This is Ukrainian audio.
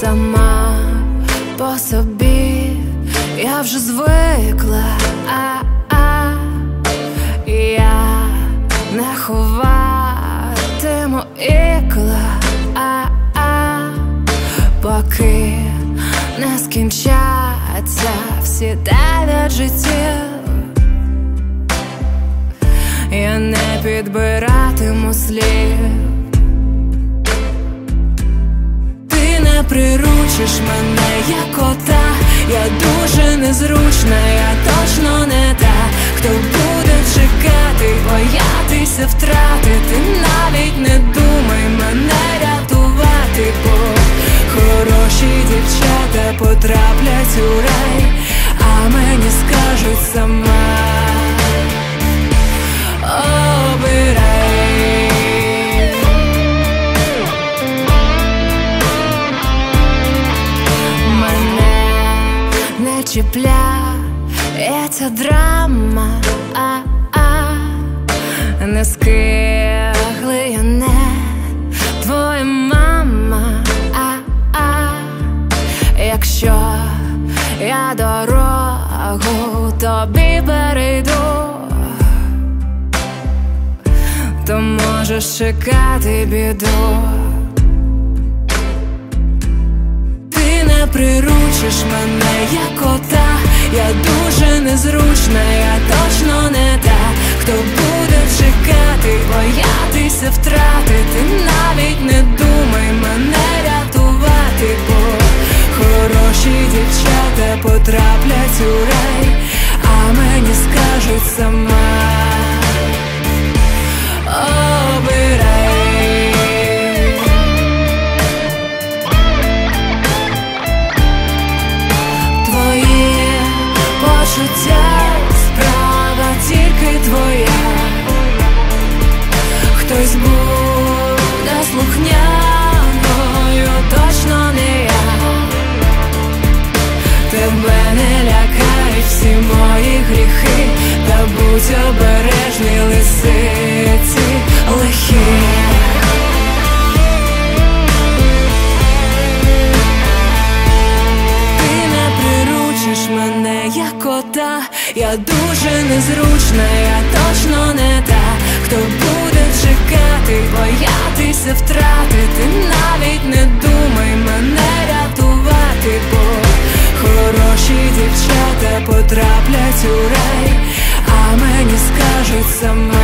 сама по собі, я вже звикла, я не ховатиму ікла, поки не скінчаться всі 9 життів. Я не підбиратиму слів. Ти не приручиш мене, як кота. Я дуже незручна, я точно не та, хто буде чекати, боятися втратити. Навіть не думай мене рятувати, бо хороші дівчата потраплять у рай, а мені скажуть сама: обирай. Мене не чіпляє ця драма, не скигли я, не твоя мама. Якщо я дорогу тобі перейду, то можеш чекати біду. Ти не приручиш мене, як кота. Я дуже незручна, я точно не та, хто буде чекати, боятися втратити. Навіть не думай мене рятувати, бо хороші дівчата потраплять у рай, а мені скажуть сама: обирай. Твої почуття справа тільки твоя. Хтось буде слухняною, точно не я. Тебе не лякають всі мої гріхи, та будь обережний, лисиці лихі. Ти не приручиш мене, як кота. Я дуже незручна, я точно не та, хто буде чекати, боятися втратити. Навіть не думай мене рятувати, бо хороші дівчата потраплять у рай, а мені скажуть сама: